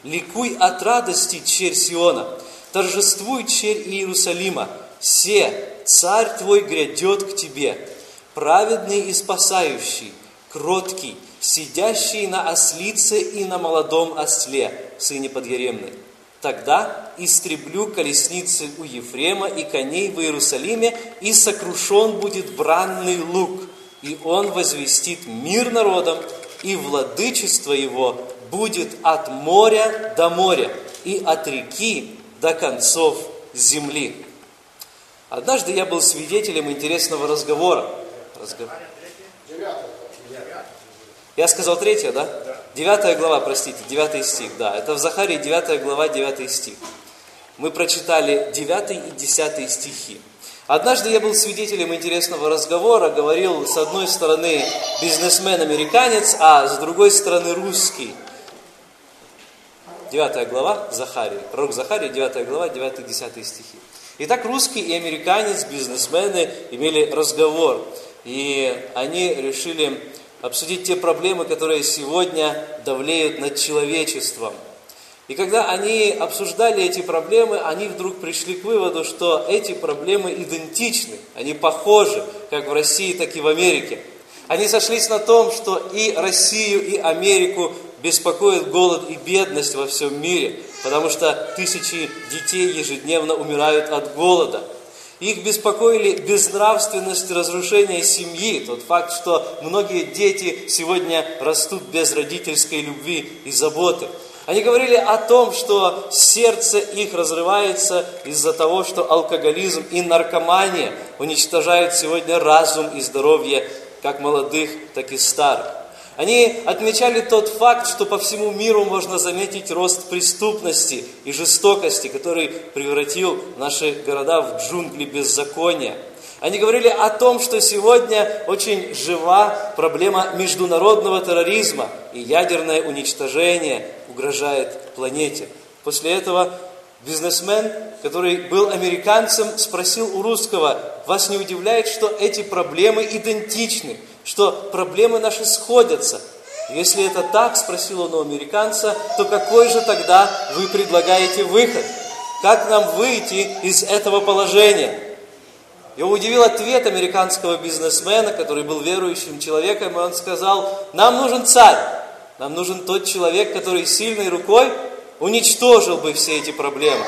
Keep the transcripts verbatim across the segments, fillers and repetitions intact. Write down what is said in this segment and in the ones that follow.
Ликуй от радости, черь Сиона, торжествуй, черь Иерусалима, се, царь твой грядет к тебе, праведный и спасающий, кроткий, сидящий на ослице и на молодом осле, сыне подъеремной. Тогда истреблю колесницы у Ефрема и коней в Иерусалиме, и сокрушен будет бранный лук, и он возвестит мир народам, и владычество его будет от моря до моря, и от реки до концов земли. Однажды я был свидетелем интересного разговора. Разговор. Я сказал третья, да? Девятая глава, простите, девятый стих, да. Это в Захарии девятая глава, девятый стих. Мы прочитали девятый и десятый стихи. Однажды я был свидетелем интересного разговора, говорил с одной стороны бизнесмен-американец, а с другой стороны русский. Девятая глава Захарии, пророк Захария, девятая глава, девятый и десятый стихи. Итак, русский и американец, бизнесмены имели разговор, и они решили обсудить те проблемы, которые сегодня давлеют над человечеством. И когда они обсуждали эти проблемы, они вдруг пришли к выводу, что эти проблемы идентичны, они похожи, как в России, так и в Америке. Они сошлись на том, что и Россию, и Америку беспокоит голод и бедность во всем мире, потому что тысячи детей ежедневно умирают от голода. Их беспокоили безнравственность и разрушение семьи, тот факт, что многие дети сегодня растут без родительской любви и заботы. Они говорили о том, что сердце их разрывается из-за того, что алкоголизм и наркомания уничтожают сегодня разум и здоровье как молодых, так и старых. Они отмечали тот факт, что по всему миру можно заметить рост преступности и жестокости, который превратил наши города в джунгли беззакония. Они говорили о том, что сегодня очень жива проблема международного терроризма, и ядерное уничтожение угрожает планете. После этого бизнесмен, который был американцем, спросил у русского: «Вас не удивляет, что эти проблемы идентичны, что проблемы наши сходятся?» «Если это так, — спросил он у американца, — то какой же тогда вы предлагаете выход? Как нам выйти из этого положения?» Его удивил ответ американского бизнесмена, который был верующим человеком, и он сказал: «Нам нужен царь, нам нужен тот человек, который сильной рукой уничтожил бы все эти проблемы.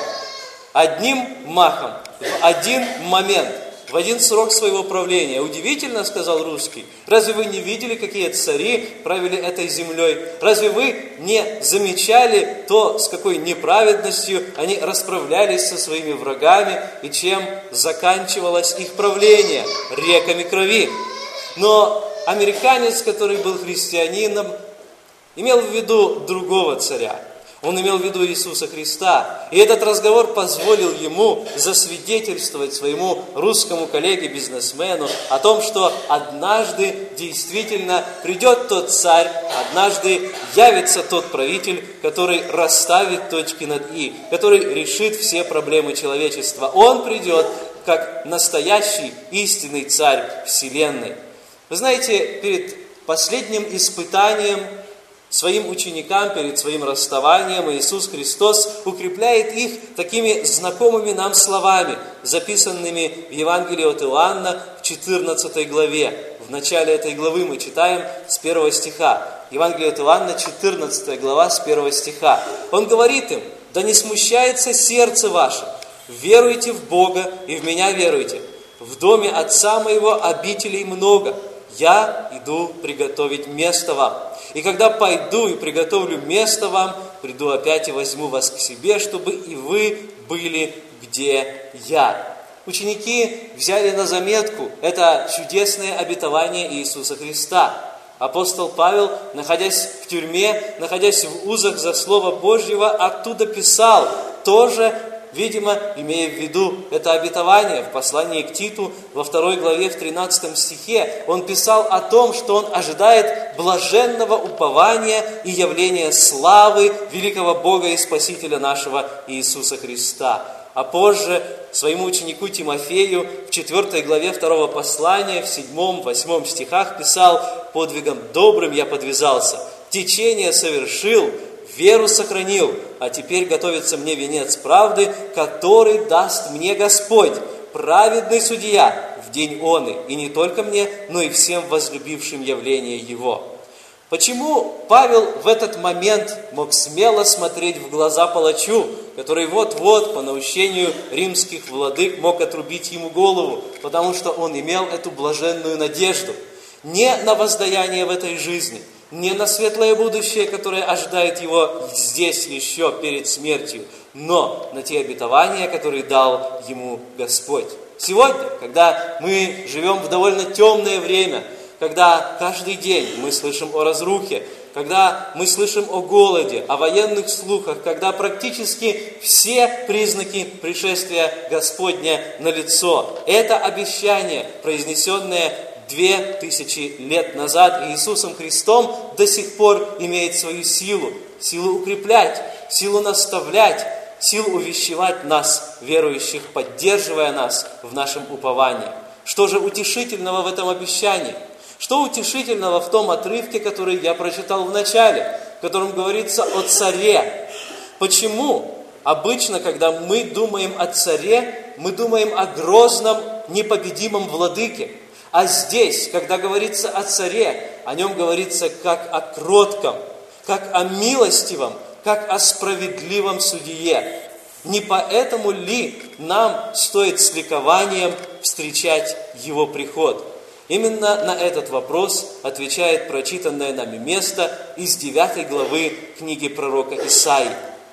Одним махом, в один момент, в один срок своего правления». «Удивительно, — сказал русский, — разве вы не видели, какие цари правили этой землей? Разве вы не замечали то, с какой неправедностью они расправлялись со своими врагами, и чем заканчивалось их правление? Реками крови». Но американец, который был христианином, имел в виду другого царя. Он имел в виду Иисуса Христа. И этот разговор позволил ему засвидетельствовать своему русскому коллеге-бизнесмену о том, что однажды действительно придет тот царь, однажды явится тот правитель, который расставит точки над «и», который решит все проблемы человечества. Он придет как настоящий истинный царь вселенной. Вы знаете, перед последним испытанием своим ученикам перед своим расставанием Иисус Христос укрепляет их такими знакомыми нам словами, записанными в Евангелии от Иоанна в четырнадцатой главе. В начале этой главы мы читаем с первого стиха. Евангелие от Иоанна, четырнадцатая глава, с первого стиха. Он говорит им: «Да не смущается сердце ваше, веруйте в Бога и в Меня веруйте. В доме Отца Моего обителей много. Я иду приготовить место вам. И когда пойду и приготовлю место вам, приду опять и возьму вас к себе, чтобы и вы были, где я». Ученики взяли на заметку это чудесное обетование Иисуса Христа. Апостол Павел, находясь в тюрьме, находясь в узах за Слово Божьего, оттуда писал, тоже, видимо, имея в виду это обетование. В послании к Титу, во второй главе, в тринадцатом стихе, он писал о том, что он ожидает блаженного упования и явления славы великого Бога и Спасителя нашего Иисуса Христа. А позже своему ученику Тимофею в четвёртой главе второго послания, в седьмом-восьмом стихах писал: «Подвигом добрым я подвязался, течение совершил, веру сохранил, а теперь готовится мне венец правды, который даст мне Господь, праведный судья, в день оны, и не только мне, но и всем возлюбившим явление Его». Почему Павел в этот момент мог смело смотреть в глаза палачу, который вот-вот по наущению римских владык мог отрубить ему голову, потому что он имел эту блаженную надежду не на воздаяние в этой жизни, не на светлое будущее, которое ожидает его здесь еще перед смертью, но на те обетования, которые дал ему Господь. Сегодня, когда мы живем в довольно темное время, когда каждый день мы слышим о разрухе, когда мы слышим о голоде, о военных слухах, когда практически все признаки пришествия Господня налицо. Это обещание, произнесенное две тысячи лет назад Иисусом Христом, до сих пор имеет свою силу. Силу укреплять, силу наставлять, силу увещевать нас, верующих, поддерживая нас в нашем уповании. Что же утешительного в этом обещании? Что утешительного в том отрывке, который я прочитал в начале, в котором говорится о царе? Почему обычно, когда мы думаем о царе, мы думаем о грозном, непобедимом владыке? А здесь, когда говорится о царе, о нем говорится как о кротком, как о милостивом, как о справедливом судье. Не поэтому ли нам стоит с ликованием встречать его приход? Именно на этот вопрос отвечает прочитанное нами место из девятой главы книги пророка Исаии.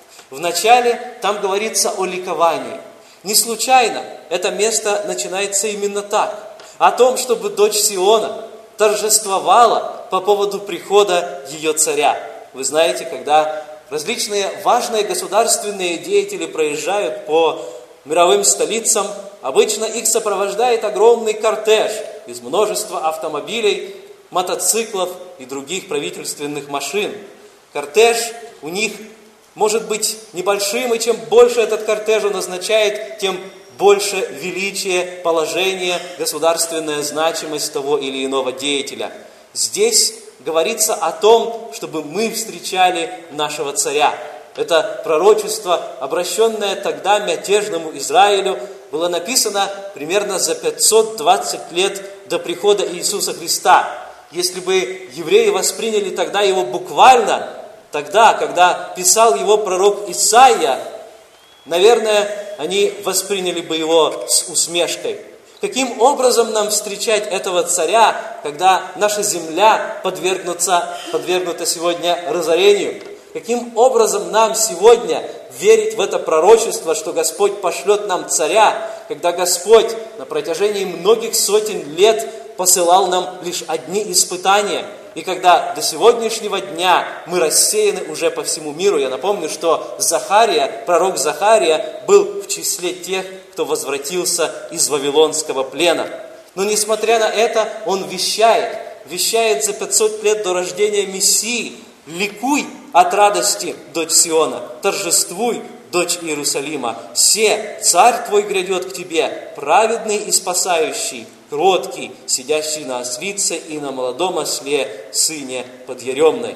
Вначале там говорится о ликовании. Не случайно это место начинается именно так. О том, чтобы дочь Сиона торжествовала по поводу прихода ее царя. Вы знаете, когда различные важные государственные деятели проезжают по мировым столицам, обычно их сопровождает огромный кортеж из множества автомобилей, мотоциклов и других правительственных машин. Кортеж у них может быть небольшим, и чем больше этот кортеж он означает, тем больше величие, положение, государственная значимость того или иного деятеля. Здесь говорится о том, чтобы мы встречали нашего царя. Это пророчество, обращенное тогда мятежному Израилю, было написано примерно за пятьсот двадцать лет до прихода Иисуса Христа. Если бы евреи восприняли тогда его буквально, тогда, когда писал его пророк Исаия, наверное, они восприняли бы его с усмешкой. Каким образом нам встречать этого царя, когда наша земля подвергнута, подвергнута сегодня разорению? Каким образом нам сегодня верить в это пророчество, что Господь пошлет нам царя, когда Господь на протяжении многих сотен лет посылал нам лишь одни испытания, и когда до сегодняшнего дня мы рассеяны уже по всему миру? Я напомню, что Захария, пророк Захария, был в числе тех, кто возвратился из вавилонского плена. Но несмотря на это, он вещает, вещает за пятьсот лет до рождения Мессии: «Ликуй от радости, дочь Сиона, торжествуй, дочь Иерусалима, се, царь твой грядет к тебе, праведный и спасающий, кроткий, сидящий на ослице и на молодом осле, сыне подъеремной».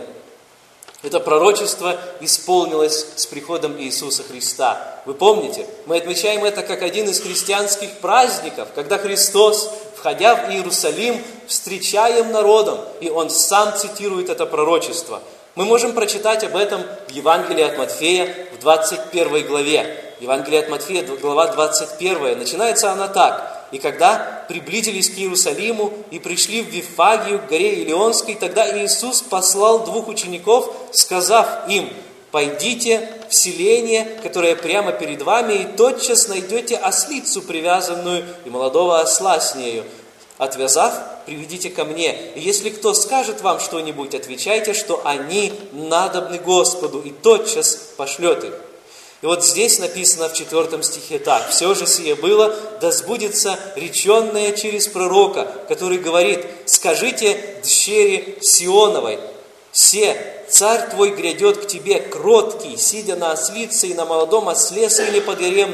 Это пророчество исполнилось с приходом Иисуса Христа. Вы помните, мы отмечаем это как один из христианских праздников, когда Христос, входя в Иерусалим, встречаем народом, и Он сам цитирует это пророчество. Мы можем прочитать об этом в Евангелии от Матфея в двадцать первой главе. Евангелие от Матфея, глава двадцать первая. Начинается она так. «И когда приблизились к Иерусалиму и пришли в Вифагию, к горе Илионской, тогда Иисус послал двух учеников, сказав им: пойдите в селение, которое прямо перед вами, и тотчас найдете ослицу привязанную и молодого осла с нею. Отвязав, приведите ко мне. И если кто скажет вам что-нибудь, отвечайте, что они надобны Господу, и тотчас пошлет их». И вот здесь написано в четвертом стихе так: «Все же сие было, да сбудется реченное через пророка, который говорит: скажите дщери Сионовой, се, царь твой грядет к тебе, кроткий, сидя на ослице и на молодом осле, сыне подъеремной».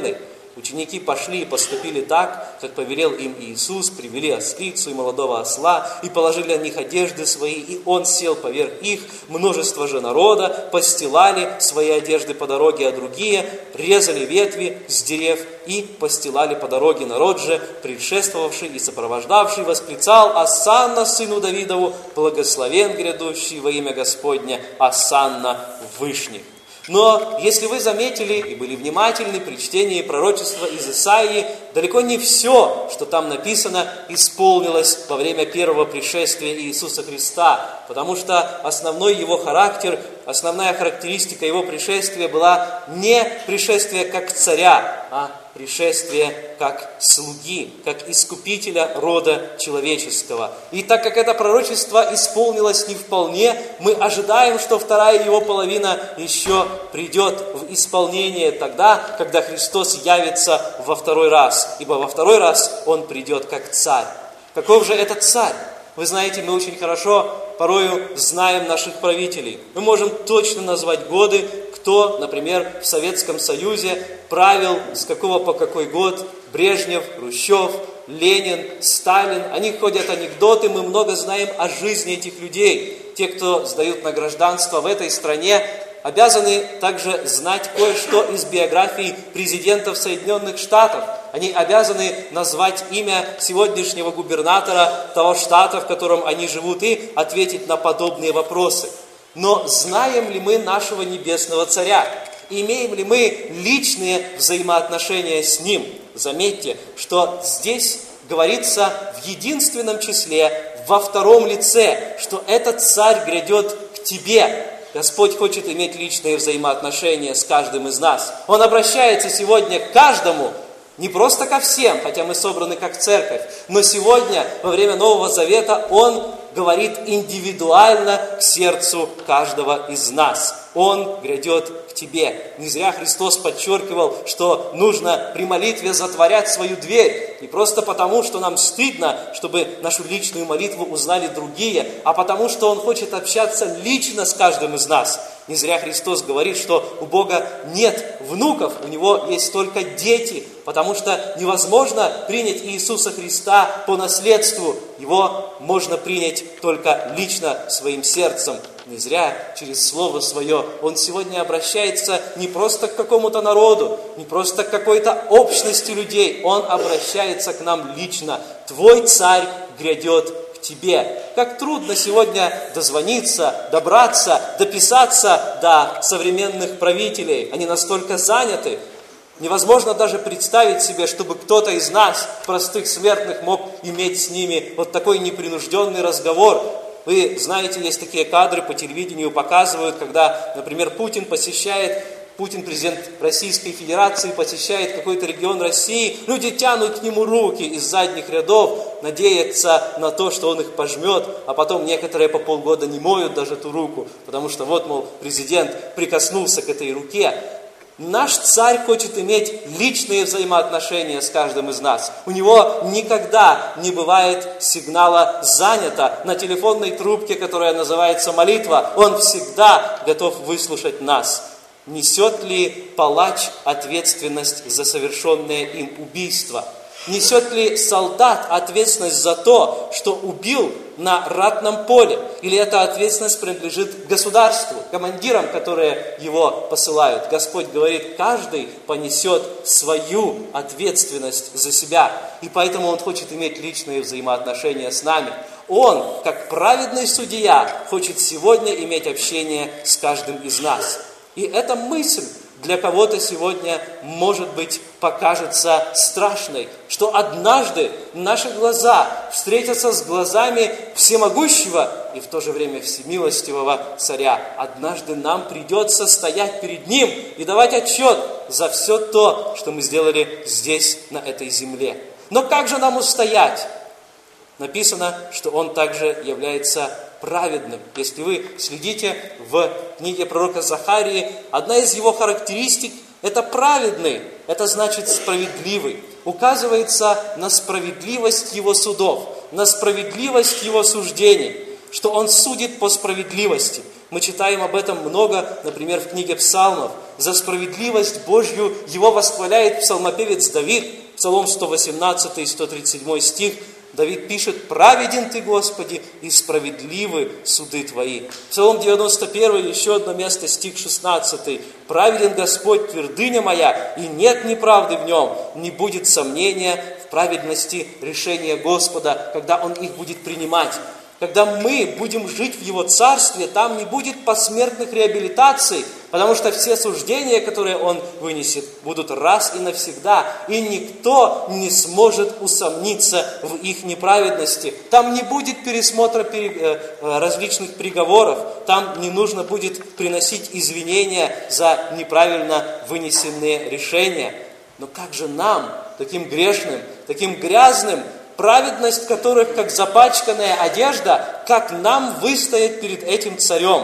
Ученики пошли и поступили так, как повелел им Иисус, привели ослицу и молодого осла, и положили на них одежды свои, и Он сел поверх их. Множество же народа постилали свои одежды по дороге, а другие резали ветви с дерев и постилали по дороге. Народ же, предшествовавший и сопровождавший, восклицал: «Осанна сыну Давидову, благословен грядущий во имя Господня, осанна в вышних». Но если вы заметили и были внимательны при чтении пророчества из Исаии, далеко не все, что там написано, исполнилось во время первого пришествия Иисуса Христа, потому что основной его характер, основная характеристика его пришествия была не пришествие как царя, а пришествие как слуги, как искупителя рода человеческого. И так как это пророчество исполнилось не вполне, мы ожидаем, что вторая его половина еще придет в исполнение тогда, когда Христос явится во второй раз, ибо во второй раз Он придет как царь. Каков же этот царь? Вы знаете, мы очень хорошо порою знаем наших правителей. Мы можем точно назвать годы, кто, например, в Советском Союзе правил с какого по какой год: Брежнев, Хрущев, Ленин, Сталин. О них ходят анекдоты, мы много знаем о жизни этих людей. Те, кто сдают на гражданство в этой стране, обязаны также знать кое-что из биографии президентов Соединенных Штатов. Они обязаны назвать имя сегодняшнего губернатора того штата, в котором они живут, и ответить на подобные вопросы. Но знаем ли мы нашего Небесного Царя? Имеем ли мы личные взаимоотношения с Ним? Заметьте, что здесь говорится в единственном числе, во втором лице, что этот Царь грядет к тебе. Господь хочет иметь личные взаимоотношения с каждым из нас. Он обращается сегодня к каждому, не просто ко всем, хотя мы собраны как церковь, но сегодня, во время Нового Завета, Он говорит индивидуально к сердцу каждого из нас. Он грядет к тебе. Не зря Христос подчеркивал, что нужно при молитве затворять свою дверь. Не просто потому, что нам стыдно, чтобы нашу личную молитву узнали другие, а потому, что Он хочет общаться лично с каждым из нас. Не зря Христос говорит, что у Бога нет внуков, у Него есть только дети, потому что невозможно принять Иисуса Христа по наследству. Его можно принять только лично своим сердцем. Не зря через Слово Свое Он сегодня обращается не просто к какому-то народу, не просто к какой-то общности людей. Он обращается к нам лично. Твой Царь грядет к тебе. Как трудно сегодня дозвониться, добраться, дописаться до современных правителей. Они настолько заняты. Невозможно даже представить себе, чтобы кто-то из нас, простых смертных, мог иметь с ними вот такой непринужденный разговор. Вы знаете, есть такие кадры по телевидению, показывают, когда, например, Путин посещает, Путин, президент Российской Федерации, посещает какой-то регион России, люди тянут к нему руки из задних рядов, надеются на то, что он их пожмет, а потом некоторые по полгода не моют даже ту руку, потому что вот, мол, президент прикоснулся к этой руке. Наш Царь хочет иметь личные взаимоотношения с каждым из нас. У Него никогда не бывает сигнала «занято» на телефонной трубке, которая называется молитва. Он всегда готов выслушать нас. Несет ли палач ответственность за совершенное им убийство? Несет ли солдат ответственность за то, что убил на ратном поле? Или эта ответственность принадлежит государству, командирам, которые его посылают? Господь говорит, каждый понесет свою ответственность за себя. И поэтому Он хочет иметь личные взаимоотношения с нами. Он, как праведный судья, хочет сегодня иметь общение с каждым из нас. И эта мысль для кого-то сегодня, может быть, покажется страшной, что однажды наши глаза встретятся с глазами всемогущего и в то же время всемилостивого Царя. Однажды нам придется стоять перед Ним и давать отчет за все то, что мы сделали здесь, на этой земле. Но как же нам устоять? Написано, что Он также является праведным. Если вы следите в книге пророка Захарии, одна из его характеристик – это праведный, это значит справедливый. Указывается на справедливость его судов, на справедливость его суждений. что Он судит по справедливости. Мы читаем об этом много, например, в книге Псалмов. За справедливость Божью Его восхваляет псалмопевец Давид, Псалом сто восемнадцатый, сто тридцать седьмой стих. Давид пишет: «Праведен Ты, Господи, и справедливы суды Твои». Псалом девяносто первый, еще одно место, стих шестнадцатый. «Праведен Господь, твердыня моя, и нет неправды в Нем, не будет сомнения в праведности решения Господа, когда Он их будет принимать». Когда мы будем жить в Его Царстве, там не будет посмертных реабилитаций, потому что все суждения, которые Он вынесет, будут раз и навсегда, и никто не сможет усомниться в их неправедности. Там не будет пересмотра различных приговоров, там не нужно будет приносить извинения за неправильно вынесенные решения. Но как же нам, таким грешным, таким грязным, праведность которых, как запачканная одежда, как нам выстоять перед этим царем?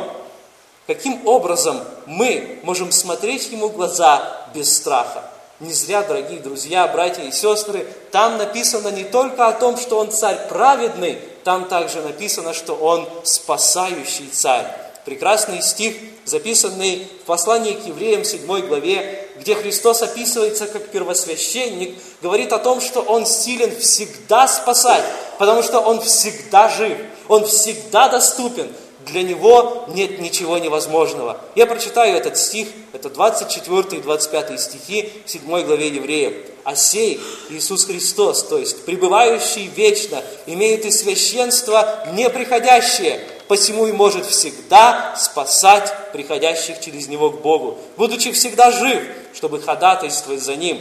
Каким образом мы можем смотреть ему в глаза без страха? Не зря, дорогие друзья, братья и сестры, там написано не только о том, что он царь праведный, там также написано, что он спасающий царь. Прекрасный стих, записанный в послании к евреям седьмой главе, где Христос описывается как первосвященник, говорит о том, что Он силен всегда спасать, потому что Он всегда жив, Он всегда доступен. Для Него нет ничего невозможного. Я прочитаю этот стих, это двадцать четвёртый и двадцать пятый стихи в седьмой главе Евреям. «А сей Иисус Христос, то есть пребывающий вечно, имеет и священство неприходящее, посему и может всегда спасать приходящих через Него к Богу, будучи всегда жив, чтобы ходатайствовать за Ним,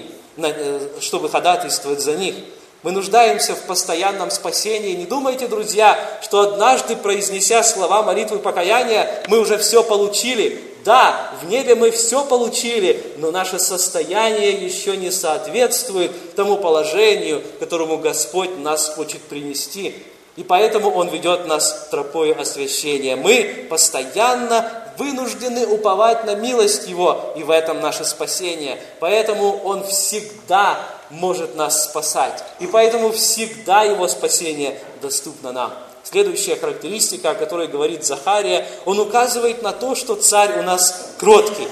чтобы ходатайствовать за них». Мы нуждаемся в постоянном спасении. Не думайте, друзья, что однажды, произнеся слова молитвы покаяния, мы уже все получили. Да, в небе мы все получили, но наше состояние еще не соответствует тому положению, к которому Господь нас хочет принести. И поэтому Он ведет нас тропою освящения. Мы постоянно вынуждены уповать на милость Его, и в этом наше спасение. Поэтому Он всегда может нас спасать. И поэтому всегда Его спасение доступно нам. Следующая характеристика, о которой говорит Захария, он указывает на то, что царь у нас кроткий.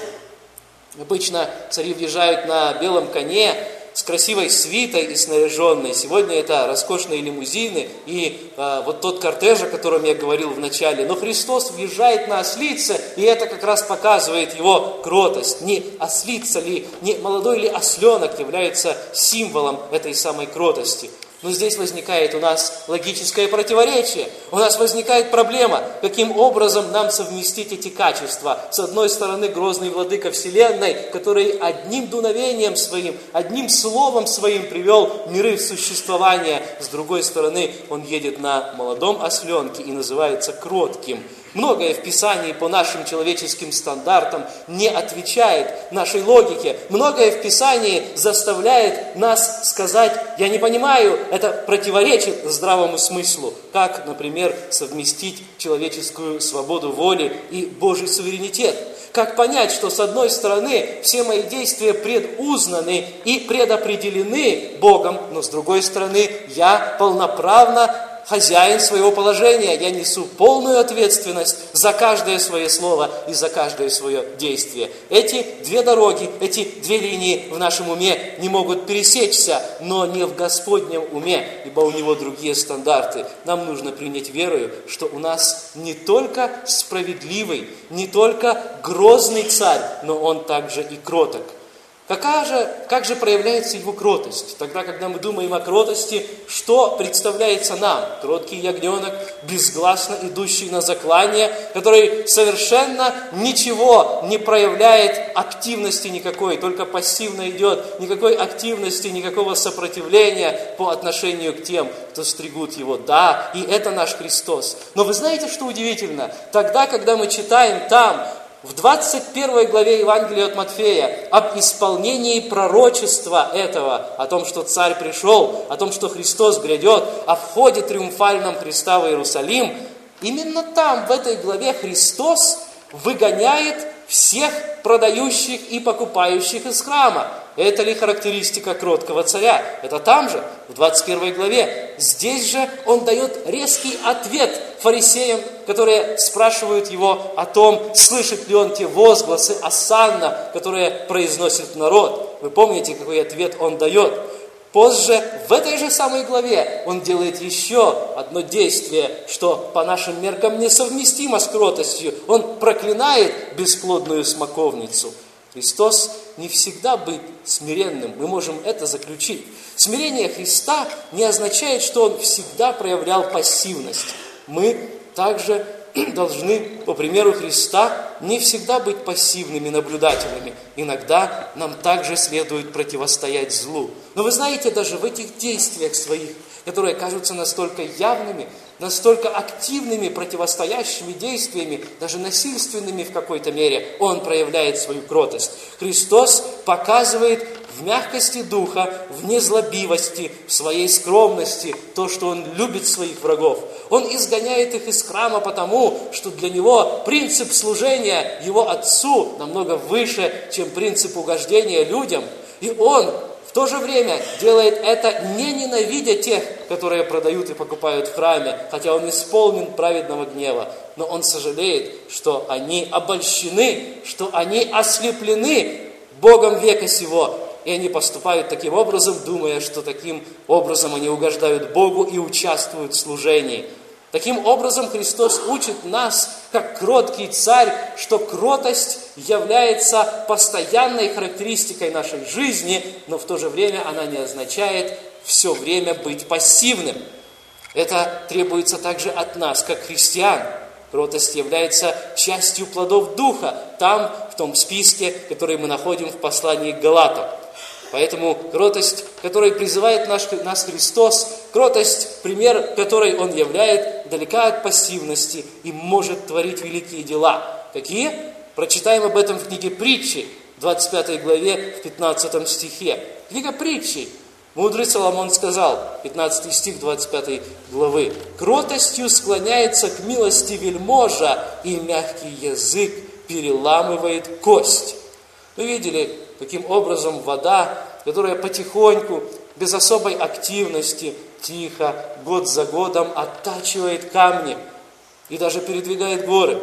Обычно цари въезжают на белом коне, с красивой свитой и снаряженной. Сегодня это роскошные лимузины и э, вот тот кортеж, о котором я говорил в начале. Но Христос въезжает на ослице, и это как раз показывает Его кротость. Не ослица ли, не молодой ли осленок является символом этой самой кротости. Но здесь возникает у нас логическое противоречие. У нас возникает проблема, каким образом нам совместить эти качества. С одной стороны, грозный владыка вселенной, который одним дуновением своим, одним словом своим привел миры в существование. С другой стороны, он едет на молодом осленке и называется кротким. Многое в Писании по нашим человеческим стандартам не отвечает нашей логике. Многое в Писании заставляет нас сказать: я не понимаю, это противоречит здравому смыслу. Как, например, совместить человеческую свободу воли и Божий суверенитет? Как понять, что с одной стороны все мои действия предузнаны и предопределены Богом, но с другой стороны я полноправно хозяин своего положения, я несу полную ответственность за каждое свое слово и за каждое свое действие. Эти две дороги, эти две линии в нашем уме не могут пересечься, но не в Господнем уме, ибо у Него другие стандарты. Нам нужно принять верою, что у нас не только справедливый, не только грозный царь, но Он также и кроток. Какая же, как же проявляется Его кротость? Тогда, когда мы думаем о кротости, что представляется нам? Кроткий ягненок, безгласно идущий на заклание, который совершенно ничего не проявляет, активности никакой, только пассивно идет, никакой активности, никакого сопротивления по отношению к тем, кто стригут его. Да, и это наш Христос. Но вы знаете, что удивительно? Тогда, когда мы читаем там, в двадцать первой главе Евангелия от Матфея об исполнении пророчества этого, о том, что Царь пришел, о том, что Христос грядет, о входе триумфальном Христа в Иерусалим, именно там, в этой главе, Христос выгоняет всех продающих и покупающих из храма. Это ли характеристика кроткого царя? Это там же, в двадцать первой главе. Здесь же он дает резкий ответ фарисеям, которые спрашивают его о том, слышит ли он те возгласы осанна, которые произносит народ. Вы помните, какой ответ он дает? Позже, в этой же самой главе, он делает еще одно действие, что по нашим меркам несовместимо с кротостью. Он проклинает бесплодную смоковницу. Христос не всегда был смиренным, мы можем это заключить. Смирение Христа не означает, что Он всегда проявлял пассивность. Мы также должны, по примеру Христа, не всегда быть пассивными наблюдателями. Иногда нам также следует противостоять злу. Но вы знаете, даже в этих действиях своих, которые кажутся настолько явными, настолько активными противостоящими действиями, даже насильственными в какой-то мере, Он проявляет свою кротость. Христос показывает в мягкости духа, в незлобивости, в своей скромности то, что Он любит своих врагов. Он изгоняет их из храма потому, что для Него принцип служения Его Отцу намного выше, чем принцип угождения людям. И Он в то же время делает это, не ненавидя тех, которые продают и покупают в храме, хотя Он исполнен праведного гнева. Но Он сожалеет, что они обольщены, что они ослеплены Богом века сего. И они поступают таким образом, думая, что таким образом они угождают Богу и участвуют в служении. Таким образом, Христос учит нас, как кроткий царь, что кротость является постоянной характеристикой нашей жизни, но в то же время она не означает все время быть пассивным. Это требуется также от нас, как христиан. Кротость является частью плодов Духа, там, в том списке, который мы находим в послании к Галатам. Поэтому кротость, которой призывает наш, нас Христос, кротость, пример которой Он являет, далека от пассивности и может творить великие дела. Какие? Прочитаем об этом в книге Притчи, двадцать пятой главе, в пятнадцатом стихе. Книга Притчи. Мудрый Соломон сказал, пятнадцатый стих двадцать пятой главы, «Кротостью склоняется к милости вельможа, и мягкий язык переламывает кость». Вы видели, каким образом вода, которая потихоньку, без особой активности, тихо, год за годом оттачивает камни и даже передвигает горы.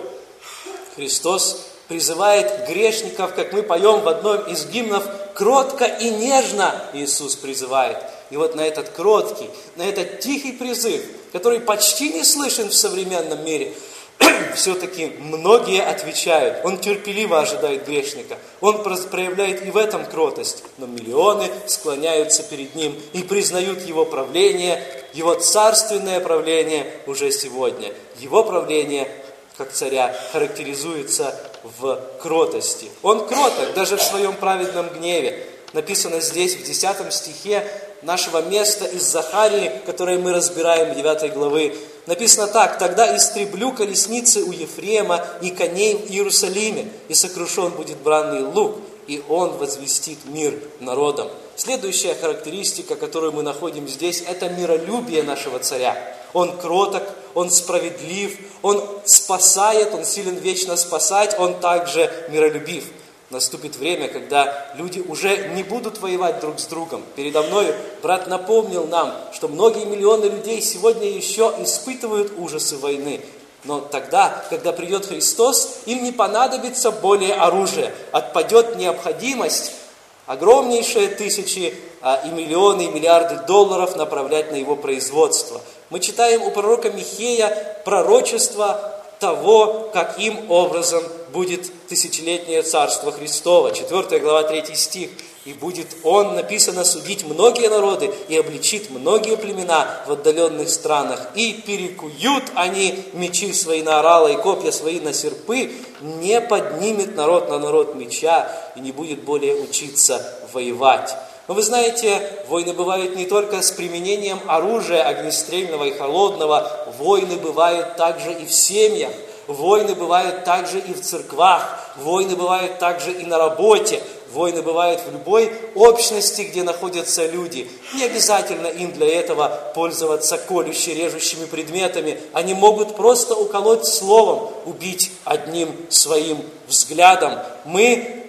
Христос призывает грешников, как мы поем в одном из гимнов, кротко и нежно Иисус призывает. И вот на этот кроткий, на этот тихий призыв, который почти не слышен в современном мире, все-таки многие отвечают. Он терпеливо ожидает грешника. Он проявляет и в этом кротость. Но миллионы склоняются перед Ним и признают Его правление, Его царственное правление уже сегодня. Его правление, как царя, характеризуется в кротости. Он кроток даже в своем праведном гневе. Написано здесь в десятом стихе нашего места из Захарии, которое мы разбираем, девятой главы. Написано так: «Тогда истреблю колесницы у Ефрема и коней в Иерусалиме, и сокрушен будет бранный лук, и он возвестит мир народам». Следующая характеристика, которую мы находим здесь, это миролюбие нашего царя. Он кроток, он справедлив, он спасает, он силен вечно спасать, он также миролюбив. Наступит время, когда люди уже не будут воевать друг с другом. Передо мной брат напомнил нам, что многие миллионы людей сегодня еще испытывают ужасы войны. Но тогда, когда придет Христос, им не понадобится более оружия. Отпадет необходимость огромнейшие тысячи а, и миллионы, и миллиарды долларов направлять на его производство. Мы читаем у пророка Михея пророчество того, каким образом будет тысячелетнее царство Христово. четвёртая глава, третий стих. «И будет Он, написано, судить многие народы, и обличит многие племена в отдаленных странах, и перекуют они мечи свои на орала и копья свои на серпы, не поднимет народ на народ меча, и не будет более учиться воевать». Но вы знаете, войны бывают не только с применением оружия огнестрельного и холодного, войны бывают также и в семьях, войны бывают также и в церквах, войны бывают также и на работе, войны бывают в любой общности, где находятся люди. Не обязательно им для этого пользоваться колюще-режущими предметами. Они могут просто уколоть словом, убить одним своим взглядом. Мы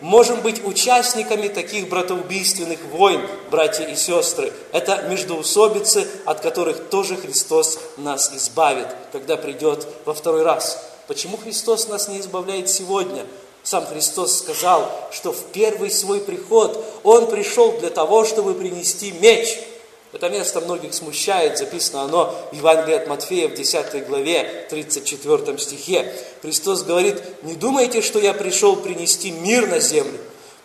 можем быть участниками таких братоубийственных войн, братья и сестры. Это междоусобицы, от которых тоже Христос нас избавит, когда придет во второй раз. Почему Христос нас не избавляет сегодня? Сам Христос сказал, что в первый свой приход Он пришел для того, чтобы принести меч. Это место многих смущает, записано оно в Евангелии от Матфея в десятой главе, тридцать четвёртом стихе. Христос говорит: «Не думайте, что я пришел принести мир на землю».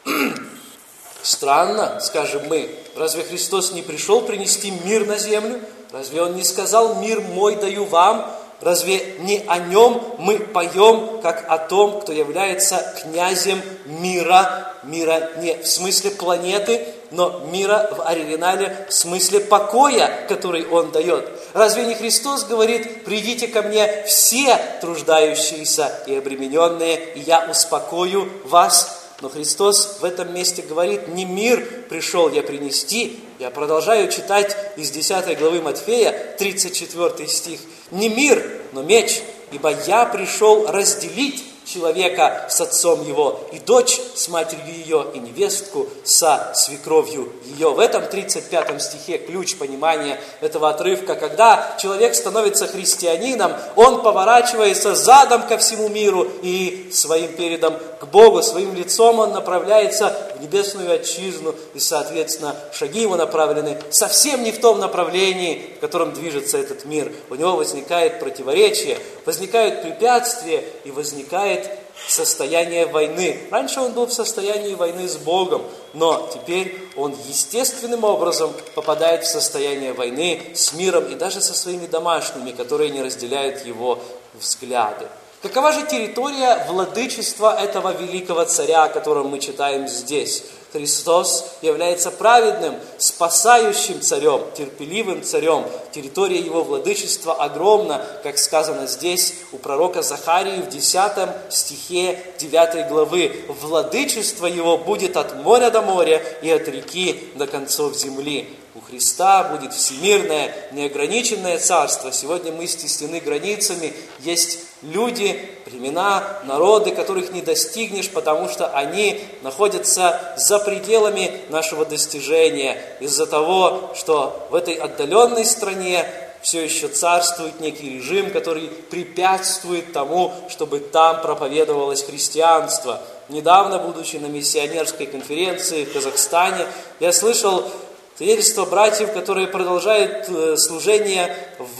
Странно, скажем мы, разве Христос не пришел принести мир на землю? Разве Он не сказал: «Мир мой даю вам»? Разве не о Нем мы поем, как о том, кто является князем мира? Мира не в смысле планеты, но мира в оригинале в смысле покоя, который Он дает. Разве не Христос говорит: «Придите ко мне все труждающиеся и обремененные, и я успокою вас»? Но Христос в этом месте говорит: не мир пришел я принести. Я продолжаю читать из десятой главы Матфея, тридцать четвёртый стих. Не мир, но меч, ибо я пришел разделить человека с отцом его, и дочь с матерью ее, и невестку со свекровью ее. В этом тридцать пятом стихе ключ понимания этого отрывка. Когда человек становится христианином, он поворачивается задом ко всему миру и своим передом к Богу, своим лицом он направляется в небесную отчизну, и, соответственно, шаги его направлены совсем не в том направлении, в котором движется этот мир. У него возникает противоречие, возникают препятствия и возникает состояние войны. Раньше он был в состоянии войны с Богом, но теперь он естественным образом попадает в состояние войны с миром и даже со своими домашними, которые не разделяют его взгляды. Какова же территория владычества этого великого царя, о котором мы читаем здесь? Христос является праведным, спасающим царем, терпеливым царем. Территория его владычества огромна, как сказано здесь у пророка Захарии в десятом стихе девятой главы. Владычество его будет от моря до моря и от реки до концов земли. У Христа будет всемирное, неограниченное царство. Сегодня мы стеснены границами. Есть люди, племена, народы, которых не достигнешь, потому что они находятся за пределами нашего достижения. Из-за того, что в этой отдаленной стране все еще царствует некий режим, который препятствует тому, чтобы там проповедовалось христианство. Недавно, будучи на миссионерской конференции в Казахстане, я слышал свидетельства братьев, которые продолжают служение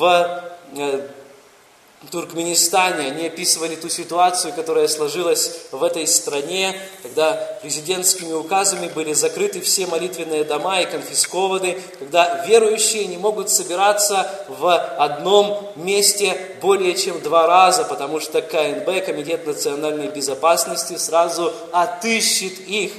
в Туркменистане. Они описывали ту ситуацию, которая сложилась в этой стране, когда президентскими указами были закрыты все молитвенные дома и конфискованы, когда верующие не могут собираться в одном месте более чем два раза, потому что ка эн бэ, Комитет национальной безопасности, сразу отыщет их.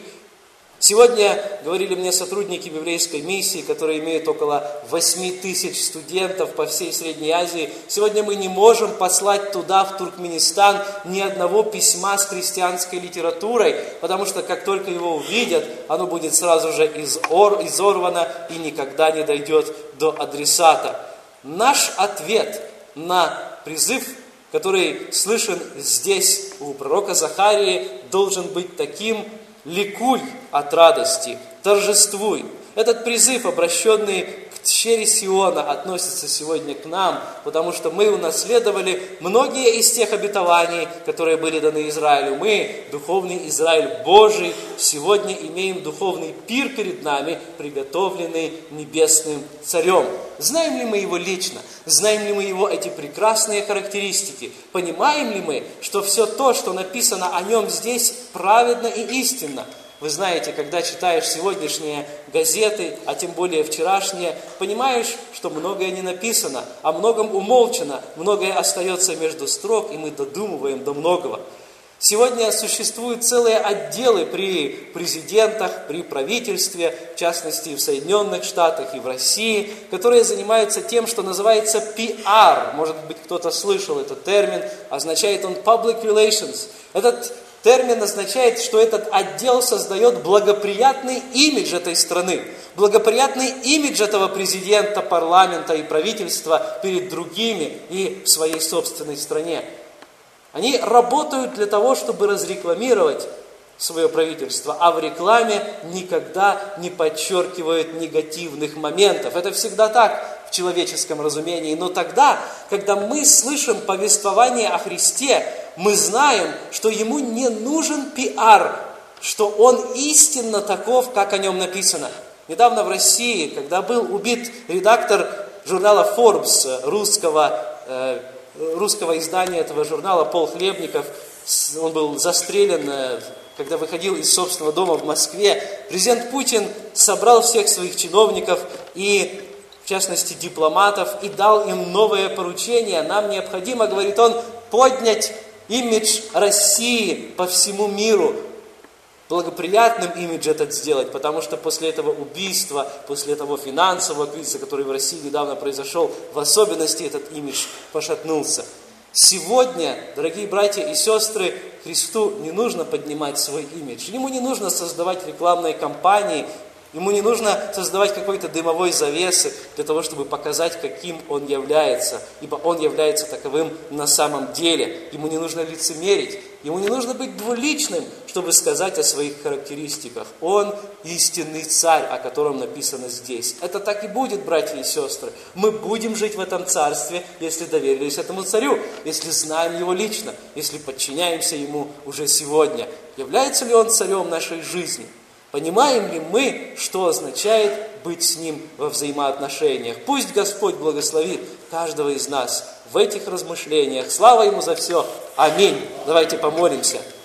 Сегодня, говорили мне сотрудники библейской миссии, которые имеют около восьми тысяч студентов по всей Средней Азии, сегодня мы не можем послать туда, в Туркменистан, ни одного письма с христианской литературой, потому что как только его увидят, оно будет сразу же изор, изорвано и никогда не дойдет до адресата. Наш ответ на призыв, который слышен здесь у пророка Захарии, должен быть таким: ликуй от радости, торжествуй. Этот призыв, обращенный к тщере Сиона, относится сегодня к нам, потому что мы унаследовали многие из тех обетований, которые были даны Израилю. Мы, духовный Израиль Божий, сегодня имеем духовный пир перед нами, приготовленный небесным царем. Знаем ли мы его лично? Знаем ли мы его эти прекрасные характеристики? Понимаем ли мы, что все то, что написано о нем здесь, праведно и истинно? Вы знаете, когда читаешь сегодняшние газеты, а тем более вчерашние, понимаешь, что многое не написано, о многом умолчано, многое остается между строк, и мы додумываем до многого. Сегодня существуют целые отделы при президентах, при правительстве, в частности в Соединенных Штатах и в России, которые занимаются тем, что называется пи ар. Может быть, кто-то слышал этот термин, означает он public relations. Этот термин означает, что этот отдел создает благоприятный имидж этой страны, благоприятный имидж этого президента, парламента и правительства перед другими и в своей собственной стране. Они работают для того, чтобы разрекламировать свое правительство, а в рекламе никогда не подчеркивают негативных моментов. Это всегда так в человеческом разумении. Но тогда, когда мы слышим повествование о Христе, мы знаем, что Ему не нужен пиар, что Он истинно таков, как о Нем написано. Недавно в России, когда был убит редактор журнала Forbes, русского, э, русского издания этого журнала, Пол Хлебников, он был застрелен, когда выходил из собственного дома в Москве, президент Путин собрал всех своих чиновников и, в частности, дипломатов, и дал им новое поручение. Нам необходимо, говорит он, поднять имидж России по всему миру. Благоприятным имидж этот сделать, потому что после этого убийства, после того финансового кризиса, который в России недавно произошел, в особенности этот имидж пошатнулся. Сегодня, дорогие братья и сестры, Христу не нужно поднимать свой имидж. Ему не нужно создавать рекламные кампании, ему не нужно создавать какой-то дымовой завесы для того, чтобы показать, каким Он является, ибо Он является таковым на самом деле. Ему не нужно лицемерить, ему не нужно быть двуличным, чтобы сказать о своих характеристиках. Он истинный царь, о котором написано здесь. Это так и будет, братья и сестры. Мы будем жить в этом царстве, если доверились этому царю, если знаем его лично, если подчиняемся ему уже сегодня. Является ли он царем нашей жизни? Понимаем ли мы, что означает быть с Ним во взаимоотношениях? Пусть Господь благословит каждого из нас в этих размышлениях. Слава Ему за все. Аминь. Давайте помолимся.